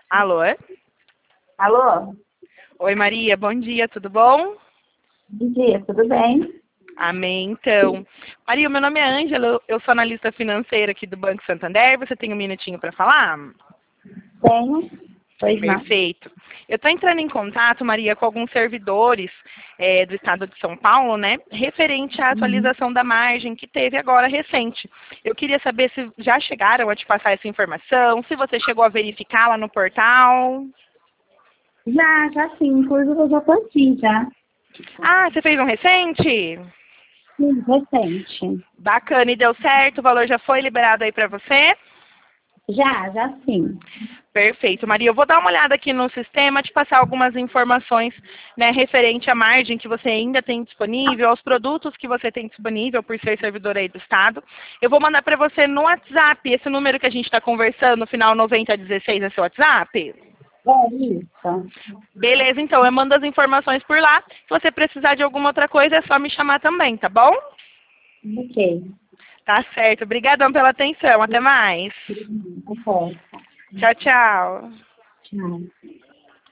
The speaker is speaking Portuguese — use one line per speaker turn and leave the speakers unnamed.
Alô?
Alô?
Oi, Maria, bom dia, tudo bom?
Bom dia, tudo bem?
Amém, então. Maria, meu nome é Ângela, eu sou analista financeira aqui do Banco Santander. Você tem um minutinho para falar?
Tenho. Pois não.
Perfeito. Eu estou entrando em contato, Maria, com alguns servidores do estado de São Paulo, né, referente à atualização da margem que teve agora recente. Eu queria saber se já chegaram a te passar essa informação, se você chegou a verificar lá no portal.
Já sim. Inclusive eu já tô aqui, já.
Ah, você fez um recente?
Sim, recente.
Bacana, e deu certo? O valor já foi liberado aí para você?
Já sim.
Perfeito, Maria. Eu vou dar uma olhada aqui no sistema, te passar algumas informações, né, referente à margem que você ainda tem disponível, aos produtos que você tem disponível por ser servidor aí do Estado. Eu vou mandar para você no WhatsApp, esse número que a gente está conversando, no final 9016 é seu WhatsApp?
É isso.
Beleza, então, eu mando as informações por lá. Se você precisar de alguma outra coisa, é só me chamar também, tá bom?
Ok.
Tá certo. Obrigadão pela atenção. Até mais.
Até.
Tchau, tchau.
Tchau.